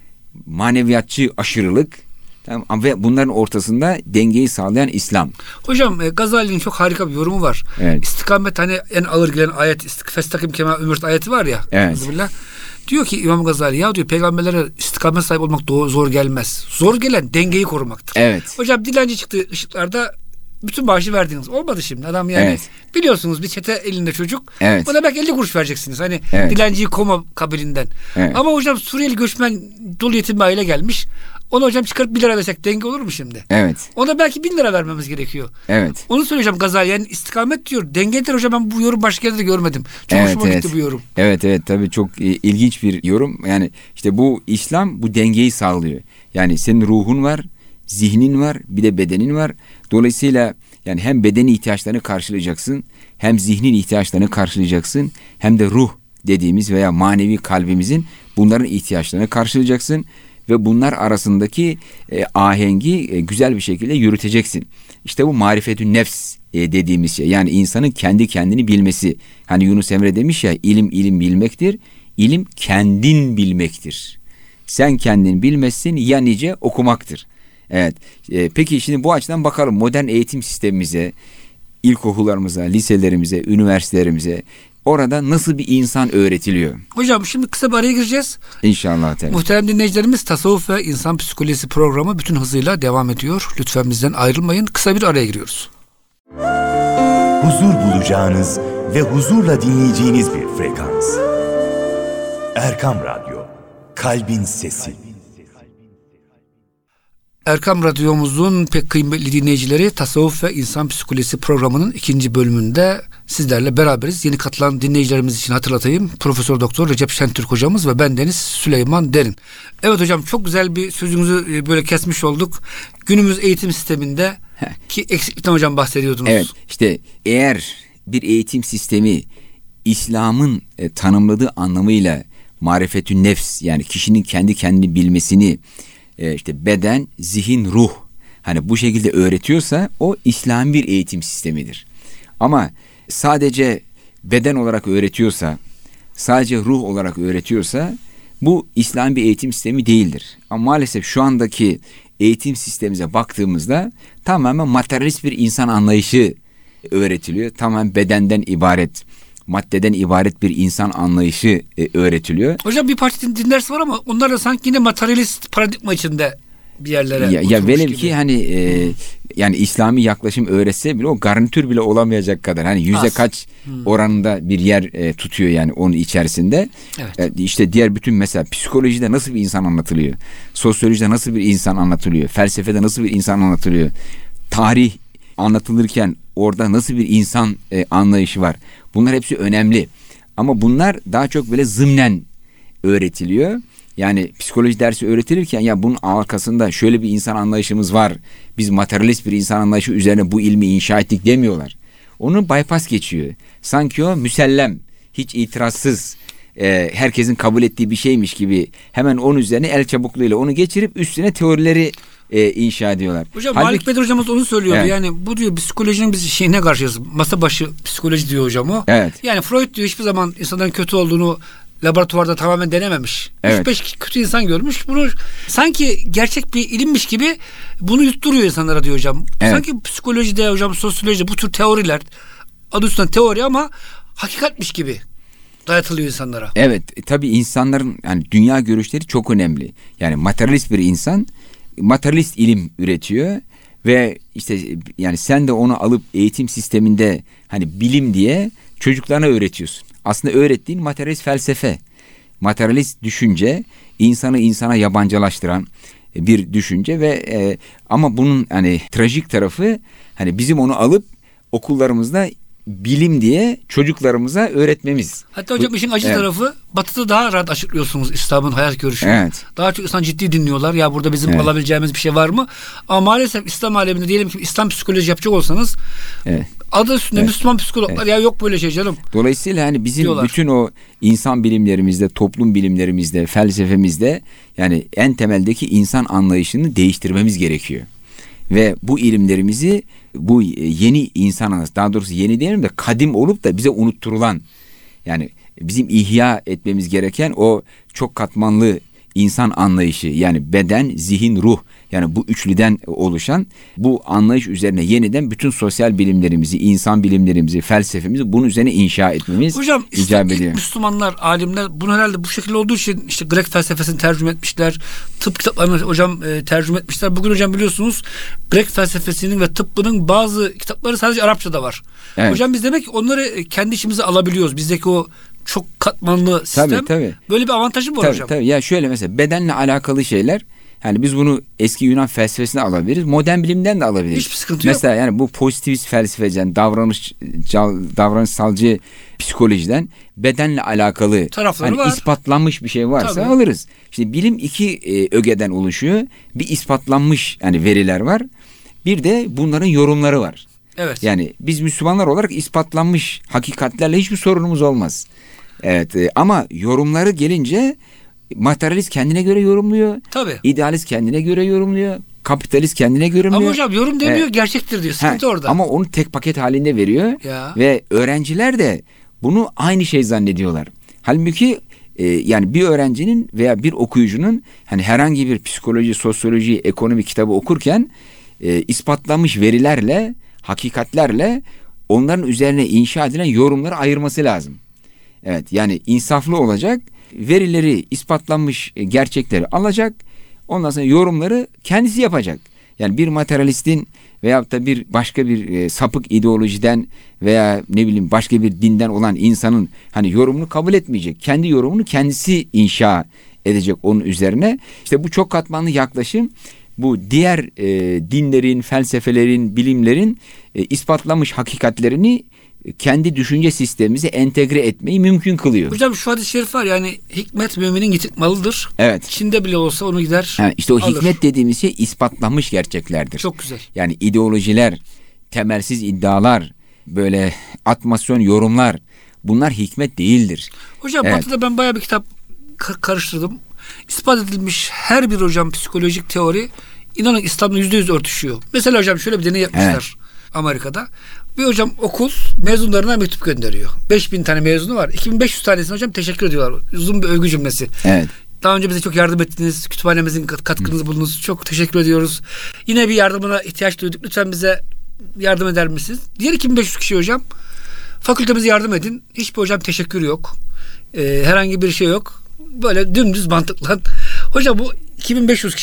Speaker 2: maneviyatçı aşırılık, tamam, ve bunların ortasında dengeyi sağlayan İslam.
Speaker 1: Hocam e, Gazali'nin çok harika bir yorumu var.
Speaker 2: Evet.
Speaker 1: İstikamet hani en ağır gelen ayet, istik- Festakim kema ümürt ayeti var ya.
Speaker 2: Evet.
Speaker 1: Bismillah. Diyor ki İmam Gazali, ya diyor peygamberlere istikamet sahibi olmak doğru, zor gelmez. Zor gelen dengeyi korumaktır.
Speaker 2: Evet.
Speaker 1: Hocam dilenci çıktı ışıklarda bütün bağışı verdiniz. Olmadı şimdi adam yani.
Speaker 2: Evet.
Speaker 1: Biliyorsunuz bir çete elinde çocuk.
Speaker 2: Evet.
Speaker 1: Ona belki elli kuruş vereceksiniz. Hani
Speaker 2: Evet.
Speaker 1: dilenciyi koma kabilinden.
Speaker 2: Evet.
Speaker 1: Ama hocam Suriyeli göçmen dolu yetim bir aile gelmiş. Ona hocam çıkarıp bir lira versek denge olur mu şimdi?
Speaker 2: Evet.
Speaker 1: Ona belki bin lira vermemiz gerekiyor.
Speaker 2: Evet.
Speaker 1: Onu söyleyeceğim Gazali. Yani istikamet diyor. Dengedir hocam, ben bu yorum başka yerde de görmedim. Çok
Speaker 2: Evet,
Speaker 1: hoşuma
Speaker 2: evet.
Speaker 1: gitti bu yorum.
Speaker 2: Evet, evet, tabii çok e, ilginç bir yorum. Yani işte bu İslam bu dengeyi sağlıyor. Yani senin ruhun var, zihnin var, bir de bedenin var. Dolayısıyla yani hem bedeni ihtiyaçlarını karşılayacaksın, hem zihnin ihtiyaçlarını karşılayacaksın, hem de ruh dediğimiz veya manevi kalbimizin bunların ihtiyaçlarını karşılayacaksın ve bunlar arasındaki e, ahengi e, güzel bir şekilde yürüteceksin. İşte bu marifetün nefs e, dediğimiz şey. Yani insanın kendi kendini bilmesi. Hani Yunus Emre demiş ya, ilim ilim bilmektir. İlim kendin bilmektir. Sen kendin bilmezsin ya nice okumaktır. Evet. E, peki şimdi bu açıdan bakalım modern eğitim sistemimize, ilkokullarımıza, liselerimize, üniversitelerimize, orada nasıl bir insan öğretiliyor?
Speaker 1: Hocam şimdi kısa bir araya gireceğiz.
Speaker 2: İnşallah. Tabii.
Speaker 1: Muhterem dinleyicilerimiz, Tasavvuf ve İnsan Psikolojisi programı bütün hızıyla devam ediyor. Lütfen bizden ayrılmayın. Kısa bir araya giriyoruz.
Speaker 3: Huzur bulacağınız ve huzurla dinleyeceğiniz bir frekans. Erkam Radyo, Kalbin Sesi.
Speaker 1: Erkam Radyomuzun pek kıymetli dinleyicileri, Tasavvuf ve İnsan Psikolojisi programının ikinci bölümünde sizlerle beraberiz. Yeni katılan dinleyicilerimiz için hatırlatayım. Profesör Doktor Recep Şentürk hocamız ve bendeniz Süleyman Derin. Evet hocam, çok güzel bir sözünüzü böyle kesmiş olduk. Günümüz eğitim sisteminde ki eksiklikten hocam bahsediyordunuz.
Speaker 2: Evet, işte eğer bir eğitim sistemi İslam'ın e, tanımladığı anlamıyla marifetün nefs, yani kişinin kendi kendini bilmesini, e, işte beden, zihin, ruh, hani bu şekilde öğretiyorsa o İslami bir eğitim sistemidir. Ama sadece beden olarak öğretiyorsa, sadece ruh olarak öğretiyorsa bu İslami bir eğitim sistemi değildir. Ama maalesef şu andaki eğitim sistemimize baktığımızda tamamen materyalist bir insan anlayışı öğretiliyor. Tamamen bedenden ibaret, maddeden ibaret bir insan anlayışı e, öğretiliyor.
Speaker 1: Hocam bir parti din, din dersi var ama onlar da sanki yine materyalist paradigma içinde bir yerlere
Speaker 2: Ya, ya
Speaker 1: oturmuş
Speaker 2: velev
Speaker 1: gibi.
Speaker 2: ki hani e, yani İslami yaklaşım öğretse bile o garnitür bile olamayacak kadar hani yüzde
Speaker 1: Az.
Speaker 2: kaç
Speaker 1: Hmm.
Speaker 2: oranında bir yer e, tutuyor yani onun içerisinde.
Speaker 1: Evet.
Speaker 2: E, işte diğer bütün mesela psikolojide nasıl bir insan anlatılıyor? Sosyolojide nasıl bir insan anlatılıyor? Felsefede nasıl bir insan anlatılıyor? Tarih anlatılırken orada nasıl bir insan e, anlayışı var? Bunlar hepsi önemli. Ama bunlar daha çok böyle zımnen öğretiliyor. Yani psikoloji dersi öğretilirken ya bunun arkasında şöyle bir insan anlayışımız var. Biz materyalist bir insan anlayışı üzerine bu ilmi inşa ettik demiyorlar. Onu bypass geçiyor. Sanki o müsellem, hiç itirazsız, e, herkesin kabul ettiği bir şeymiş gibi hemen onun üzerine el çabukluğuyla onu geçirip üstüne teorileri e, inşa ediyorlar.
Speaker 1: Hocam
Speaker 2: Halbuki-
Speaker 1: Malik Bedir hocamız onu söylüyordu.
Speaker 2: Evet.
Speaker 1: Yani bu diyor psikolojinin biz şeyine karşıyız. Masa başı psikoloji diyor hocam o.
Speaker 2: Evet.
Speaker 1: Yani Freud diyor hiçbir zaman insanların kötü olduğunu laboratuvarda tamamen denememiş.
Speaker 2: Evet.
Speaker 1: üç beş kötü insan görmüş. Bunu sanki gerçek bir ilimmiş gibi bunu yutturuyor insanlara diyor hocam.
Speaker 2: Evet.
Speaker 1: Sanki psikolojide hocam, sosyolojide bu tür teoriler adı üstünde teori ama hakikatmiş gibi dayatılıyor insanlara.
Speaker 2: Evet, e, tabii insanların yani dünya görüşleri çok önemli. Yani materyalist bir insan materyalist ilim üretiyor ve işte yani sen de onu alıp eğitim sisteminde hani bilim diye çocuklarına öğretiyorsun. Aslında öğrettiğin materyalist felsefe, materyalist düşünce, insanı insana yabancılaştıran bir düşünce ve e, ama bunun hani trajik tarafı hani bizim onu alıp okullarımızda bilim diye çocuklarımıza öğretmemiz.
Speaker 1: Hatta hocam
Speaker 2: Bu-
Speaker 1: işin acı
Speaker 2: evet.
Speaker 1: tarafı Batı'da daha rahat açıklıyorsunuz İslam'ın hayat görüşünü.
Speaker 2: Evet.
Speaker 1: Daha çok insan ciddi dinliyorlar. Ya burada bizim
Speaker 2: Evet.
Speaker 1: alabileceğimiz bir şey var mı? Ama maalesef İslam aleminde diyelim ki İslam psikoloji yapacak olsanız
Speaker 2: Evet.
Speaker 1: adı üstünde
Speaker 2: Evet.
Speaker 1: Müslüman psikologlar
Speaker 2: Evet.
Speaker 1: ya yok böyle şey canım.
Speaker 2: Dolayısıyla hani bizim
Speaker 1: Diyorlar.
Speaker 2: bütün o insan bilimlerimizde, toplum bilimlerimizde, felsefemizde yani en temeldeki insan anlayışını değiştirmemiz gerekiyor. Ve bu ilimlerimizi bu yeni insan anlayışı, daha doğrusu yeni diyelim de kadim olup da bize unutturulan yani bizim ihya etmemiz gereken o çok katmanlı insan anlayışı yani beden, zihin, ruh yani bu üçlüden oluşan bu anlayış üzerine yeniden bütün sosyal bilimlerimizi, insan bilimlerimizi, felsefemizi bunun üzerine inşa etmemiz
Speaker 1: Hocam
Speaker 2: icap
Speaker 1: İslam, ilk
Speaker 2: ediyor.
Speaker 1: Müslümanlar, alimler bunu herhalde bu şekilde olduğu için işte Grek felsefesini tercüme etmişler. Tıp kitaplarını hocam e, tercüme etmişler. Bugün hocam biliyorsunuz Grek felsefesinin ve tıbbının bazı kitapları sadece Arapçada var.
Speaker 2: Evet.
Speaker 1: Hocam biz demek ki onları kendi içimize alabiliyoruz. Bizdeki o çok katmanlı sistem.
Speaker 2: Tabii, tabii.
Speaker 1: Böyle bir avantajı mı var
Speaker 2: Tabii,
Speaker 1: hocam?
Speaker 2: tabii. Ya şöyle mesela bedenle alakalı şeyler hani biz bunu eski Yunan felsefesine alabiliriz. Modern bilimden de alabiliriz.
Speaker 1: Hiçbir sıkıntı yok.
Speaker 2: Mesela yani bu pozitivist felsefeden, davranış davranışsalcı psikolojiden bedenle alakalı
Speaker 1: Tarafları
Speaker 2: hani
Speaker 1: var.
Speaker 2: ispatlanmış bir şey varsa
Speaker 1: Tabii.
Speaker 2: alırız. Şimdi bilim iki e, ögeden oluşuyor. Bir ispatlanmış yani veriler var. Bir de bunların yorumları var.
Speaker 1: Evet.
Speaker 2: Yani biz Müslümanlar olarak ispatlanmış hakikatlerle hiçbir sorunumuz olmaz. Evet e, ama yorumları gelince materyalist kendine göre yorumluyor.
Speaker 1: Tabii.
Speaker 2: İdealist kendine göre yorumluyor. Kapitalist kendine göre yorumluyor.
Speaker 1: Ama hocam yorum demiyor,
Speaker 2: Evet.
Speaker 1: gerçektir diyor.
Speaker 2: Ha,
Speaker 1: Sıkıntı orada.
Speaker 2: Ama onu tek paket halinde veriyor.
Speaker 1: Ya.
Speaker 2: Ve öğrenciler de bunu aynı şey zannediyorlar. Halbuki e, yani bir öğrencinin veya bir okuyucunun hani herhangi bir psikoloji, sosyoloji, ekonomi kitabı okurken e, ispatlanmış verilerle, hakikatlerle onların üzerine inşa edilen yorumları ayırması lazım. Evet yani insaflı olacak, verileri ispatlanmış e, gerçekleri alacak, ondan sonra yorumları kendisi yapacak. Yani bir materyalistin veyahut da bir başka bir e, sapık ideolojiden veya ne bileyim başka bir dinden olan insanın hani yorumunu kabul etmeyecek. Kendi yorumunu kendisi inşa edecek onun üzerine. İşte bu çok katmanlı yaklaşım bu diğer e, dinlerin, felsefelerin, bilimlerin e, ispatlanmış hakikatlerini kendi düşünce sistemimize entegre etmeyi mümkün kılıyor.
Speaker 1: Hocam şu hadis-i şerif var yani hikmet müminin yitik malıdır.
Speaker 2: Evet.
Speaker 1: Çin'de bile olsa onu gider
Speaker 2: Ha, işte o
Speaker 1: alır.
Speaker 2: hikmet dediğimiz şey ispatlanmış gerçeklerdir.
Speaker 1: Çok güzel.
Speaker 2: Yani ideolojiler, temelsiz iddialar, böyle atmasyon yorumlar bunlar hikmet değildir.
Speaker 1: Hocam
Speaker 2: Evet.
Speaker 1: Batı'da ben bayağı bir kitap ka- karıştırdım. İspat edilmiş her bir hocam psikolojik teori inanın İslam'la yüzde yüz örtüşüyor. Mesela hocam şöyle bir deney yapmışlar
Speaker 2: Evet.
Speaker 1: Amerika'da. Bir hocam okul mezunlarına mektup gönderiyor. beş bin tane mezunu var. iki bin beş yüz tanesine hocam teşekkür ediyorlar. Uzun bir övgü cümlesi.
Speaker 2: Evet.
Speaker 1: Daha önce bize çok yardım ettiniz. Kütüphanemizin kat- katkınızı buldunuz. Çok teşekkür ediyoruz. Yine bir yardımına ihtiyaç duyduk. Lütfen bize yardım eder misiniz? Diğer iki bin beş yüz kişi hocam fakültemize yardım edin. Hiçbir hocam teşekkür yok. Ee, herhangi bir şey yok. Böyle dümdüz mantıkla. Hocam bu iki bin beş yüz kişi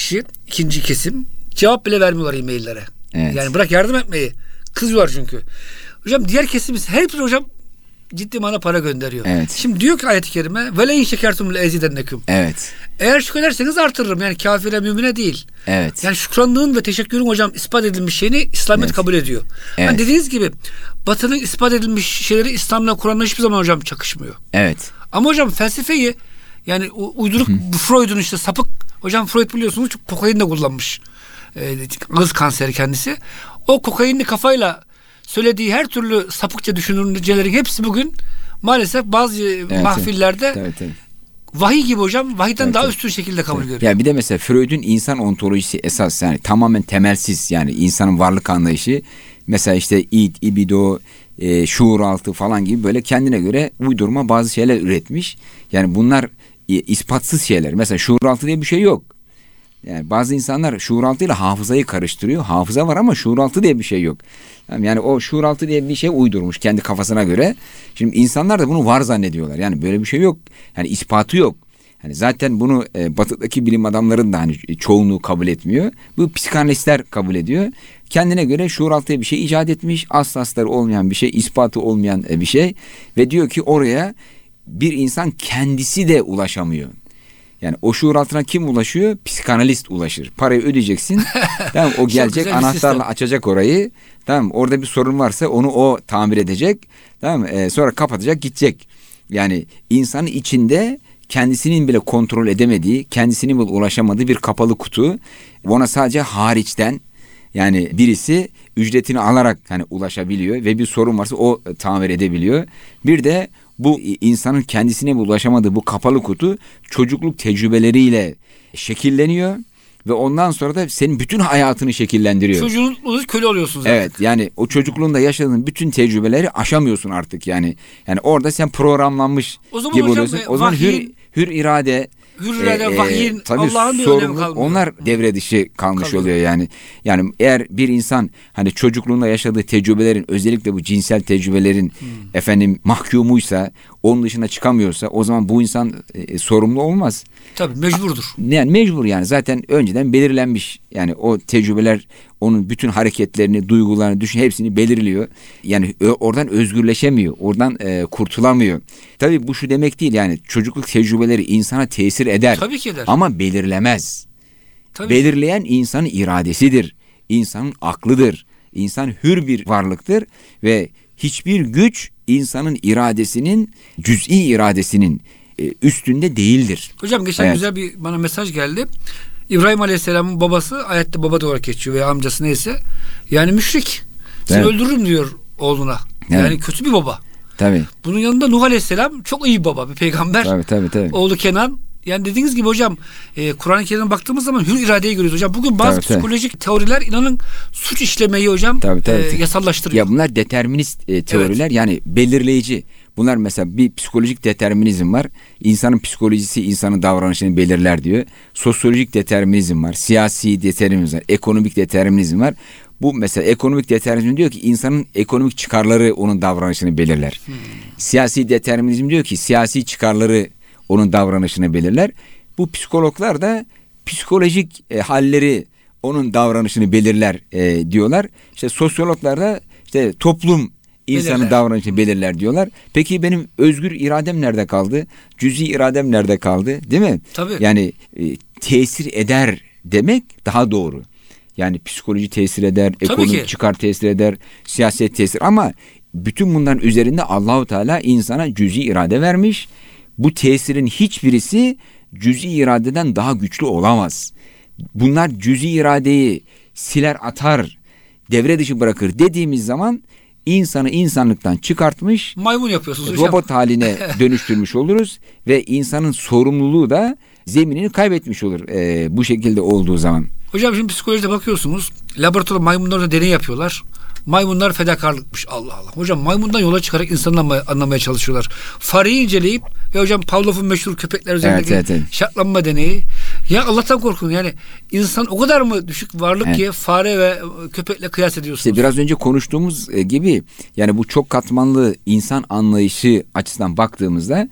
Speaker 1: ikinci kesim cevap bile vermiyorlar e-maillere.
Speaker 2: Evet.
Speaker 1: Yani bırak yardım etmeyi. Kızıyorlar çünkü. Hocam diğer kesimiz her bir hocam ciddi manada para gönderiyor.
Speaker 2: Evet.
Speaker 1: Şimdi diyor ki ayet-i kerime ve le in şekertum le ezidenneküm.
Speaker 2: Evet.
Speaker 1: Eğer şükrederseniz artırırım. Yani kafire mümine değil.
Speaker 2: Evet.
Speaker 1: Yani şükranlığın ve teşekkürün hocam ispat edilmiş şeyini İslamiyet
Speaker 2: Evet.
Speaker 1: kabul ediyor.
Speaker 2: Evet.
Speaker 1: Hani dediğiniz gibi Batı'nın ispat edilmiş şeyleri İslam'la Kur'an'la hiçbir zaman hocam çakışmıyor.
Speaker 2: Evet.
Speaker 1: Ama hocam felsefeyi yani u- uyduruk Freud'un işte sapık hocam Freud biliyorsunuz çok kokain de kullanmış. Ee, ağız kanseri kendisi. O kokainli kafayla söylediği her türlü sapıkça düşüncelerin hepsi bugün maalesef bazı
Speaker 2: Evet,
Speaker 1: mahfillerde
Speaker 2: evet, evet.
Speaker 1: vahiy gibi hocam vahiyden
Speaker 2: Evet,
Speaker 1: daha
Speaker 2: evet.
Speaker 1: üstün şekilde kabul görüyor.
Speaker 2: Ya bir de mesela Freud'un insan ontolojisi esas yani tamamen temelsiz yani insanın varlık anlayışı. Mesela işte id, ibido, e, şuur altı falan gibi böyle kendine göre uydurma bazı şeyler üretmiş. Yani bunlar e, ispatsız şeyler. Mesela şuur altı diye bir şey yok. Yani bazı insanlar şuur altı ile hafızayı karıştırıyor. Hafıza var ama şuur altı diye bir şey yok. Yani o şuur altı diye bir şey uydurmuş kendi kafasına göre. Şimdi insanlar da bunu var zannediyorlar. Yani böyle bir şey yok. Yani ispatı yok. Yani zaten bunu e, batıdaki bilim adamların da hani çoğunluğu kabul etmiyor. Bu psikanalistler kabul ediyor. Kendine göre şuur altı diye bir şey icat etmiş. Aslı astarı olmayan bir şey, ispatı olmayan bir şey. Ve diyor ki oraya bir insan kendisi de ulaşamıyor. Yani o şuur altına kim ulaşıyor? Psikanalist ulaşır. Parayı ödeyeceksin. Tamam, o gelecek
Speaker 1: güzel bir
Speaker 2: anahtarla
Speaker 1: sistem.
Speaker 2: açacak orayı. Tamam, orada bir sorun varsa onu o tamir edecek. Tamam, ee, sonra kapatacak, gidecek. Yani insanın içinde kendisinin bile kontrol edemediği, kendisinin bile ulaşamadığı bir kapalı kutu. Ona sadece hariçten yani birisi ücretini alarak hani ulaşabiliyor ve bir sorun varsa o tamir edebiliyor. Bir de bu insanın kendisine ulaşamadığı bu kapalı kutu çocukluk tecrübeleriyle şekilleniyor ve ondan sonra da senin bütün hayatını şekillendiriyor.
Speaker 1: Çocuğunuz köle oluyorsunuz zaten.
Speaker 2: Evet, yani o çocukluğunda yaşadığın bütün tecrübeleri aşamıyorsun artık yani. Yani orada sen programlanmış
Speaker 1: O zaman
Speaker 2: gibi
Speaker 1: hocam,
Speaker 2: oluyorsun.
Speaker 1: e,
Speaker 2: O zaman hür,
Speaker 1: vahyin-
Speaker 2: hür irade
Speaker 1: Hür irade,
Speaker 2: e, e,
Speaker 1: vahyin,
Speaker 2: tabii
Speaker 1: Allah'ın bir
Speaker 2: sorumluluk,
Speaker 1: önemi kalmıyor.
Speaker 2: onlar devre dışı kalmış
Speaker 1: Kalıyor.
Speaker 2: oluyor yani. Yani eğer bir insan hani çocukluğunda yaşadığı tecrübelerin, özellikle bu cinsel tecrübelerin
Speaker 1: Hmm.
Speaker 2: efendim mahkumuysa, onun dışına çıkamıyorsa o zaman bu insan e, sorumlu olmaz.
Speaker 1: Tabii mecburdur.
Speaker 2: Yani mecbur yani zaten önceden belirlenmiş. Yani o tecrübeler onun bütün hareketlerini, duygularını, düşün hepsini belirliyor. Yani ö- oradan özgürleşemiyor. Oradan e, kurtulamıyor. Tabii bu şu demek değil yani çocukluk tecrübeleri insana tesir eder.
Speaker 1: Tabii ki eder.
Speaker 2: Ama belirlemez.
Speaker 1: Tabii.
Speaker 2: Belirleyen insanın iradesidir. İnsanın aklıdır. İnsan hür bir varlıktır ve hiçbir güç insanın iradesinin, cüz'i iradesinin e, üstünde değildir.
Speaker 1: Hocam geçen
Speaker 2: Evet.
Speaker 1: güzel bir bana mesaj geldi. İbrahim Aleyhisselam'ın babası ayette baba olarak geçiyor veya amcası neyse. Yani müşrik. Seni
Speaker 2: Evet.
Speaker 1: öldürürüm diyor oğluna.
Speaker 2: Evet.
Speaker 1: Yani kötü bir baba.
Speaker 2: Tabii.
Speaker 1: Bunun yanında Nuh Aleyhisselam çok iyi bir baba, bir peygamber.
Speaker 2: Tabii tabii tabii.
Speaker 1: Oğlu Kenan. Yani dediğiniz gibi hocam e, Kur'an-ı Kerim'e baktığımız zaman hür iradeyi görüyoruz hocam. Bugün bazı
Speaker 2: Tabii, tabii.
Speaker 1: psikolojik teoriler inanın suç işlemeyi hocam
Speaker 2: Tabii, tabii,
Speaker 1: e,
Speaker 2: tabii.
Speaker 1: yasallaştırıyor.
Speaker 2: Ya bunlar determinist e, teoriler yani belirleyici. Bunlar mesela bir psikolojik determinizm var. İnsanın psikolojisi insanın davranışını belirler diyor. Sosyolojik determinizm var. Siyasi determinizm var. Ekonomik determinizm var. Bu mesela ekonomik determinizm diyor ki insanın ekonomik çıkarları onun davranışını belirler. Hmm. Siyasi determinizm diyor ki siyasi çıkarları onun davranışını belirler. Bu psikologlar da psikolojik e, halleri onun davranışını belirler e, diyorlar. İşte sosyologlar da işte toplum insanın
Speaker 1: Belirler.
Speaker 2: davranışını belirler diyorlar. Peki benim özgür iradem nerede kaldı? Cüz'i iradem nerede kaldı? Değil mi?
Speaker 1: Tabii.
Speaker 2: Yani e, tesir eder demek daha doğru. Yani psikoloji tesir eder, ekonomik
Speaker 1: ki.
Speaker 2: çıkar tesir eder, siyaset tesir ama bütün bunların üzerinde Allahu Teala insana cüz'i irade vermiş. Bu tesirin hiçbirisi cüz'i iradeden daha güçlü olamaz. Bunlar cüz'i iradeyi siler atar, devre dışı bırakır dediğimiz zaman insanı insanlıktan çıkartmış,
Speaker 1: Maymun yapıyorsunuz hocam.
Speaker 2: robot haline dönüştürmüş oluruz ve insanın sorumluluğu da zeminini kaybetmiş olur e, bu şekilde olduğu zaman.
Speaker 1: Hocam şimdi psikolojide bakıyorsunuz. Laboratuvar maymunlarda deney yapıyorlar. Maymunlar fedakarlıkmış. Allah Allah. Hocam maymundan yola çıkarak insanı anlamaya, anlamaya çalışıyorlar. Fareyi inceleyip ve hocam Pavlov'un meşhur köpekler üzerindeki
Speaker 2: Evet, evet, evet.
Speaker 1: şartlanma deneyi. Ya Allah'tan korkun. Yani insan o kadar mı düşük varlık
Speaker 2: Evet.
Speaker 1: ki fare ve köpekle kıyas ediyorsunuz?
Speaker 2: İşte biraz önce konuştuğumuz gibi yani bu çok katmanlı insan anlayışı açısından baktığımızda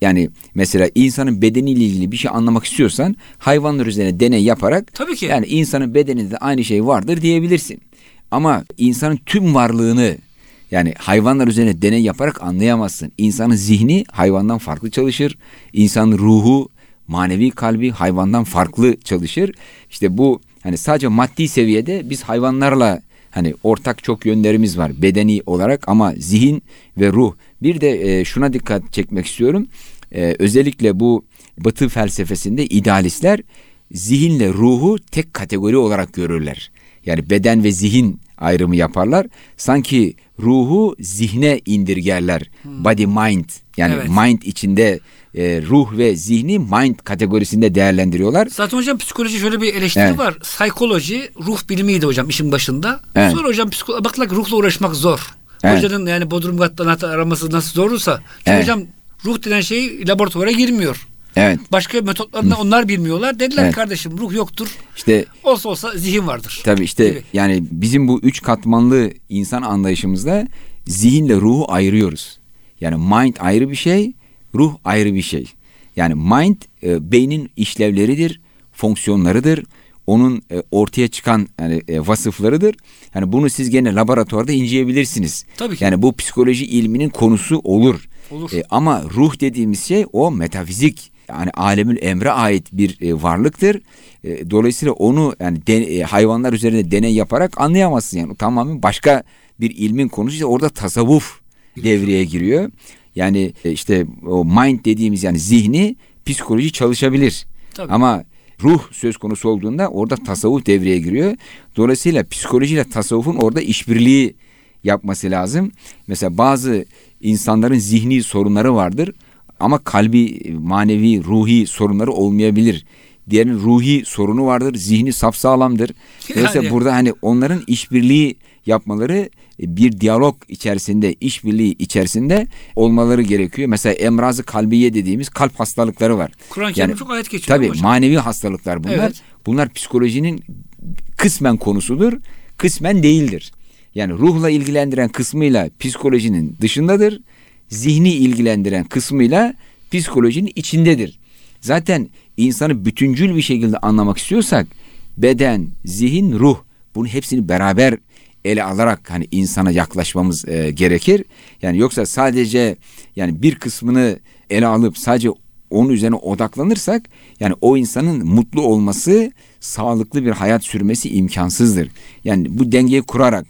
Speaker 2: Yani mesela insanın bedeniyle ilgili bir şey anlamak istiyorsan hayvanlar üzerine deney yaparak
Speaker 1: Tabii ki.
Speaker 2: yani insanın bedeninde aynı şey vardır diyebilirsin. Ama insanın tüm varlığını yani hayvanlar üzerine deney yaparak anlayamazsın. İnsanın zihni hayvandan farklı çalışır. İnsanın ruhu, manevi kalbi hayvandan farklı çalışır. İşte bu hani sadece maddi seviyede biz hayvanlarla hani ortak çok yönlerimiz var bedeni olarak ama zihin ve ruh. Bir de e, şuna dikkat çekmek istiyorum. E, özellikle bu Batı felsefesinde idealistler zihinle ruhu tek kategori olarak görürler. Yani beden ve zihin ayrımı yaparlar. Sanki ruhu zihne indirgerler. Hmm. Body mind yani evet. Mind içinde e, ruh ve zihni mind kategorisinde değerlendiriyorlar.
Speaker 1: Zaten hocam psikoloji şöyle bir eleştiri evet. var. Psikoloji ruh bilimiydi hocam işin başında. Evet. Sonra hocam psikolo- baktılar ki ruhla uğraşmak zor. Evet. Hocanın yani Bodrum katta anahtar araması nasıl zorsa. Çünkü evet. hocam ruh denen şey laboratuvara girmiyor. Evet. Başka metotlarını onlar bilmiyorlar. Dediler evet. kardeşim ruh yoktur. İşte olsa olsa zihin vardır.
Speaker 2: Tabii işte gibi. Yani bizim bu üç katmanlı insan anlayışımızda zihinle ruhu ayırıyoruz. Yani mind ayrı bir şey, ruh ayrı bir şey. Yani mind e, beynin işlevleridir, fonksiyonlarıdır. Onun e, ortaya çıkan yani e, vasıflarıdır. Yani bunu siz gene laboratuvarda inceleyebilirsiniz. Tabii ki. Yani bu psikoloji ilminin konusu olur. Olur. E, ama ruh dediğimiz şey o metafizik. Yani alemül emre ait bir e, varlıktır. E, dolayısıyla onu yani de, e, hayvanlar üzerinde deney yaparak anlayamazsın. Yani tamamen başka bir ilmin konusu. İşte orada tasavvuf devreye giriyor. Yani e, işte o mind dediğimiz yani zihni psikoloji çalışabilir. Tabii. Ama ruh söz konusu olduğunda orada tasavvuf devreye giriyor. Dolayısıyla psikolojiyle tasavvufun orada işbirliği yapması lazım. Mesela bazı insanların zihni sorunları vardır. Ama kalbi, manevi, ruhi sorunları olmayabilir. Diğerinin ruhi sorunu vardır, zihni sapsağlamdır. Dolayısıyla yani. Burada hani onların işbirliği yapmaları bir diyalog içerisinde, işbirliği içerisinde olmaları gerekiyor. Mesela emrazı kalbiye dediğimiz kalp hastalıkları var.
Speaker 1: Kur'an-ı Kerim'de yani, çok ayet geçiyor.
Speaker 2: Tabii manevi hastalıklar bunlar. Evet. Bunlar psikolojinin kısmen konusudur, kısmen değildir. Yani ruhla ilgilendiren kısmıyla psikolojinin dışındadır. Zihni ilgilendiren kısmıyla psikolojinin içindedir. Zaten insanı bütüncül bir şekilde anlamak istiyorsak beden, zihin, ruh bunun hepsini beraber ele alarak hani insana yaklaşmamız e, gerekir. Yani yoksa sadece yani bir kısmını ele alıp sadece onun üzerine odaklanırsak yani o insanın mutlu olması, sağlıklı bir hayat sürmesi imkansızdır. Yani bu dengeyi kurarak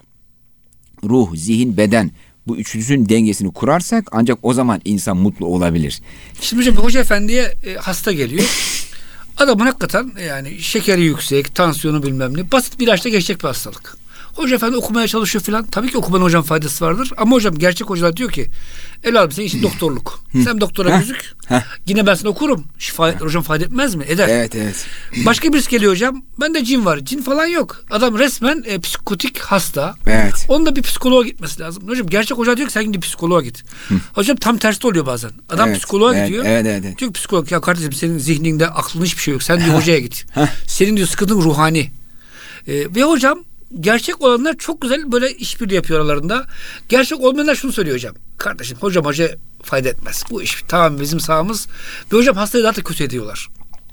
Speaker 2: ruh, zihin, beden bu üçlüsünün dengesini kurarsak ancak o zaman insan mutlu olabilir.
Speaker 1: Şimdi hocam hoca efendiye e, hasta geliyor. Adamın hakikaten yani şekeri yüksek, tansiyonu bilmem ne. Basit bir ilaçla geçecek bir hastalık. Hoca efendi okumaya çalışıyor filan. Tabii ki okumanın hocam faydası vardır. Ama hocam gerçek hocalar diyor ki evladım senin işin doktorluk. Sen doktora gözük. Yine ben sana okurum. Şifa hocam fayda etmez mi? Eder.
Speaker 2: Evet evet.
Speaker 1: Başka birisi geliyor hocam. Bende cin var. Cin falan yok. Adam resmen e, psikotik hasta.
Speaker 2: Evet.
Speaker 1: Onun da bir psikoloğa gitmesi lazım. Hocam gerçek hoca diyor ki sen gidip psikoloğa git. Hı. Hocam tam tersi oluyor bazen. Adam evet, psikoloğa
Speaker 2: evet,
Speaker 1: gidiyor.
Speaker 2: Evet, evet, evet.
Speaker 1: Diyor ki psikolog ya kardeşim senin zihninde aklın hiçbir şey yok. Sen diyor hocaya git. Senin diyor sıkıntın ruhani. E, ve hocam gerçek olanlar çok güzel böyle işbirliği yapıyor aralarında. Gerçek olmayanlar şunu söylüyor hocam. Kardeşim hocam hoca fayda etmez. Bu iş tamam bizim sahamız. Ve hocam hastayı daha da kötü ediyorlar.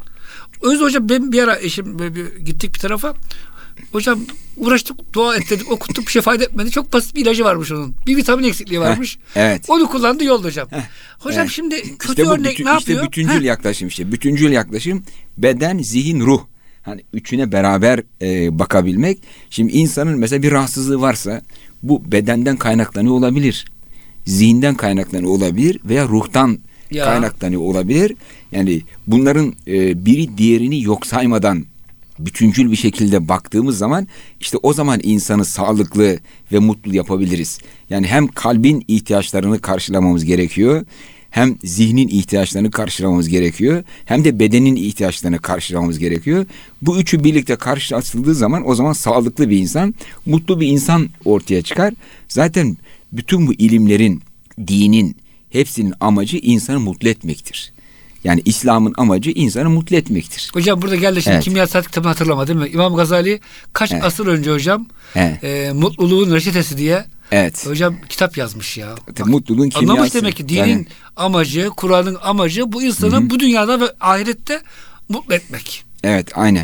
Speaker 1: O yüzden hocam ben bir ara eşim böyle bir, gittik bir tarafa. Hocam uğraştık, dua et dedik, okuttuk bir şey fayda etmedi. Çok basit bir ilacı varmış onun. Bir vitamin eksikliği varmış.
Speaker 2: Heh, evet.
Speaker 1: Onu kullandı yolda hocam. Heh, hocam evet. Şimdi kötü işte örnek bütün, ne yapıyor?
Speaker 2: İşte bütüncül Heh. yaklaşım işte. Bütüncül yaklaşım beden, zihin, ruh. Hani üçüne beraber e, bakabilmek. Şimdi insanın mesela bir rahatsızlığı varsa bu bedenden kaynaklanıyor olabilir. Zihinden kaynaklanıyor olabilir veya ruhtan ya. kaynaklanıyor olabilir. Yani bunların e, biri diğerini yok saymadan bütüncül bir şekilde baktığımız zaman işte o zaman insanı sağlıklı ve mutlu yapabiliriz. Yani hem kalbin ihtiyaçlarını karşılamamız gerekiyor. Hem zihnin ihtiyaçlarını karşılamamız gerekiyor. Hem de bedenin ihtiyaçlarını karşılamamız gerekiyor. Bu üçü birlikte karşılaştırıldığı zaman o zaman sağlıklı bir insan, mutlu bir insan ortaya çıkar. Zaten bütün bu ilimlerin, dinin hepsinin amacı insanı mutlu etmektir. Yani İslam'ın amacı insanı mutlu etmektir.
Speaker 1: Hocam burada geldi şimdi evet. Kimyasal kitabını hatırlama değil mi? İmam Gazali kaç evet. asır önce hocam evet. e, mutluluğun reçetesi diye
Speaker 2: Evet.
Speaker 1: Hocam kitap yazmış ya.
Speaker 2: Bak, mutluluğun kimyası.
Speaker 1: Anlamış demek ki dinin
Speaker 2: yani,
Speaker 1: amacı, Kur'an'ın amacı bu insanı Hı-hı. bu dünyada ve ahirette mutlu etmek.
Speaker 2: Evet, aynen.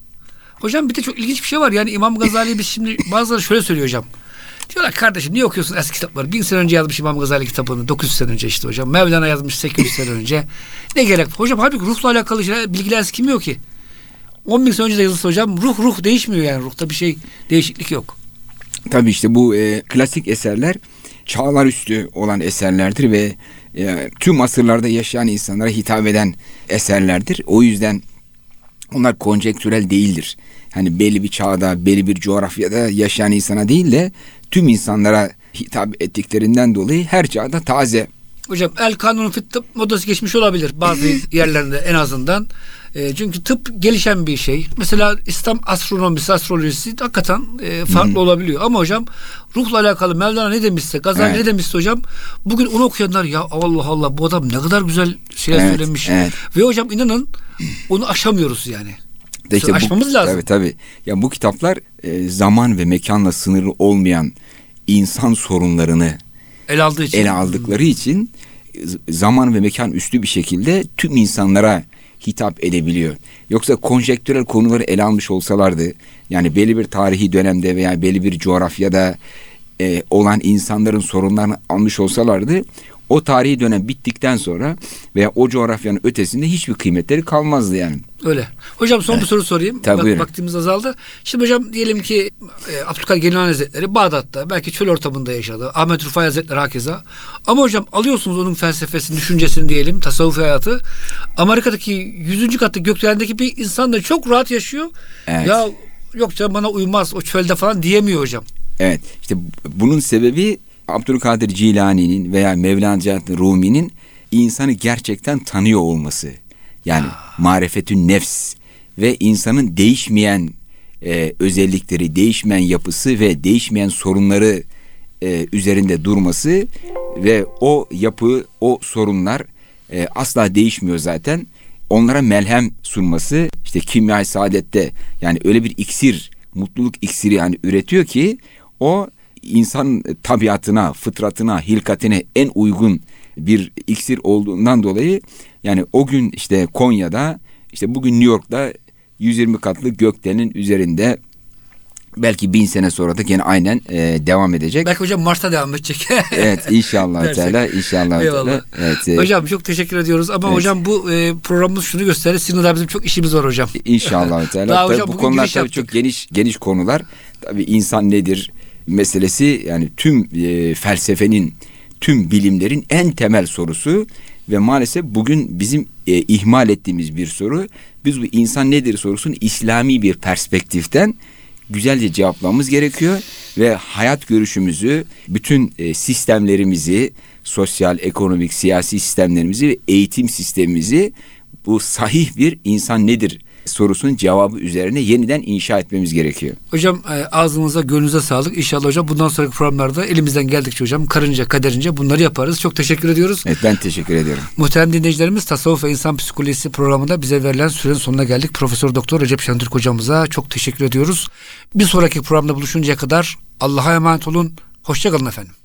Speaker 1: Hocam bir de çok ilginç bir şey var. Yani İmam Gazali biz şimdi bazıları şöyle söylüyor hocam. Diyorlar kardeşim niye okuyorsun eski kitapları? Bin sene önce yazmış İmam Gazali kitabını. dokuz yüz sene önce işte hocam. Mevlana yazmış sekiz yüz sene önce. Ne gerek? Hocam halbuki ruhla alakalı şeyler, bilgiler eskimiyor ki. on bin sene önce de yazılsa hocam ruh ruh değişmiyor yani. Ruhta bir şey değişiklik yok.
Speaker 2: Tabii işte bu e, klasik eserler çağlar üstü olan eserlerdir ve e, tüm asırlarda yaşayan insanlara hitap eden eserlerdir. O yüzden onlar konjektürel değildir. Hani belli bir çağda, belli bir coğrafyada yaşayan insana değil de tüm insanlara hitap ettiklerinden dolayı her çağda taze.
Speaker 1: Hocam el kanunu fit tıp modası geçmiş olabilir bazı yerlerinde en azından. E, çünkü tıp gelişen bir şey. Mesela İslam astronomisi, astrolojisi hakikaten e, farklı hmm. olabiliyor. Ama hocam ruhla alakalı Mevlana ne demişse, Gazali evet. ne demişse hocam bugün onu okuyanlar ya Allah Allah bu adam ne kadar güzel şeyler evet, söylemiş. Evet. Ve hocam inanın onu aşamıyoruz yani.
Speaker 2: İşte
Speaker 1: aşmamız
Speaker 2: bu,
Speaker 1: lazım.
Speaker 2: Tabii tabii. Ya bu kitaplar e, zaman ve mekanla sınırlı olmayan insan sorunlarını
Speaker 1: ele aldığı için.
Speaker 2: ele aldıkları için zaman ve mekan üstü bir şekilde tüm insanlara hitap edebiliyor. Yoksa konjektürel konuları ele almış olsalardı, yani belli bir tarihi dönemde veya belli bir coğrafyada e, olan insanların sorunlarını almış olsalardı, o tarihi dönem bittikten sonra veya o coğrafyanın ötesinde hiçbir kıymetleri kalmazdı yani.
Speaker 1: Öyle. Hocam son evet. bir soru sorayım.
Speaker 2: Tabii,
Speaker 1: Bak, vaktimiz azaldı. Şimdi hocam diyelim ki e, Abdülkadir Geylani Hazretleri Bağdat'ta belki çöl ortamında yaşadı. Ahmet Rufai Hazretleri hakeza. Ama hocam alıyorsunuz onun felsefesini, düşüncesini diyelim, tasavvufi hayatı. Amerika'daki yüzüncü katta gökdelendeki bir insan da çok rahat yaşıyor. Evet. Ya yok canım bana uymaz o çölde falan diyemiyor hocam.
Speaker 2: Evet. İşte bunun sebebi Abdülkadir Cilani'nin veya Mevlana Celaleddin Rumi'nin insanı gerçekten tanıyor olması. Yani marifetün nefs ve insanın değişmeyen e, özellikleri, değişmeyen yapısı ve değişmeyen sorunları e, üzerinde durması ve o yapı, o sorunlar e, asla değişmiyor zaten. Onlara melhem sunması, işte Kimya-i Saadet'te yani öyle bir iksir, mutluluk iksiri yani üretiyor ki o insan tabiatına, fıtratına, hilkatine en uygun bir iksir olduğundan dolayı yani o gün işte Konya'da, işte bugün New York'ta yüz yirmi katlı gökdelenin üzerinde belki bin sene sonra da gene aynen e, devam edecek.
Speaker 1: Belki hocam Mars'ta devam edecek.
Speaker 2: Evet inşallah Teala, inşallah Teala. Evet, e,
Speaker 1: hocam çok teşekkür ediyoruz ama evet. hocam bu e, programımız şunu gösterir. Sizin daha bizim çok işimiz var hocam.
Speaker 2: İnşallah Teala. Hocam, bu konular tabii çok geniş geniş konular. Tabii insan nedir meselesi yani tüm e, felsefenin, tüm bilimlerin en temel sorusu ve maalesef bugün bizim e, ihmal ettiğimiz bir soru. Biz bu insan nedir sorusunu İslami bir perspektiften güzelce cevaplamamız gerekiyor ve hayat görüşümüzü, bütün e, sistemlerimizi, sosyal, ekonomik, siyasi sistemlerimizi ve eğitim sistemimizi bu sahih bir insan nedir sorusunun cevabı üzerine yeniden inşa etmemiz gerekiyor.
Speaker 1: Hocam ağzınıza, gönlünüze sağlık. İnşallah hocam bundan sonraki programlarda elimizden geldikçe hocam karınca kaderince bunları yaparız. Çok teşekkür ediyoruz.
Speaker 2: Evet ben teşekkür ediyorum.
Speaker 1: Muhterem dinleyicilerimiz Tasavvuf ve İnsan Psikolojisi programında bize verilen sürenin sonuna geldik. Profesör Doktor Recep Şentürk hocamıza çok teşekkür ediyoruz. Bir sonraki programda buluşuncaya kadar Allah'a emanet olun. Hoşça kalın efendim.